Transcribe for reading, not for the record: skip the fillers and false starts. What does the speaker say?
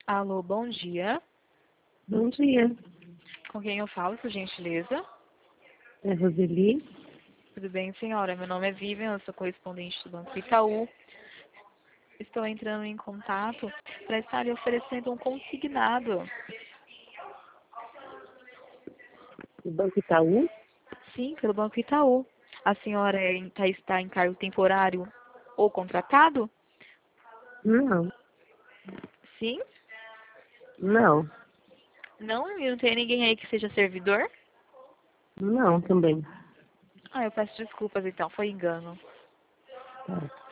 Alô, bom dia. Bom dia, Com quem eu falo, por gentileza? é Roseli. Tudo bem, senhora? Meu nome é Vivian, eu sou correspondente do Banco Itaú. Estou entrando em contato para estar lhe oferecendo um consignado. Do Banco Itaú? Sim, pelo Banco Itaú. A senhora está em cargo temporário ou contratado? Não, Sim? não, Não? E não tem ninguém aí que seja servidor? não também. Ah, eu peço desculpas então, foi engano. Tá.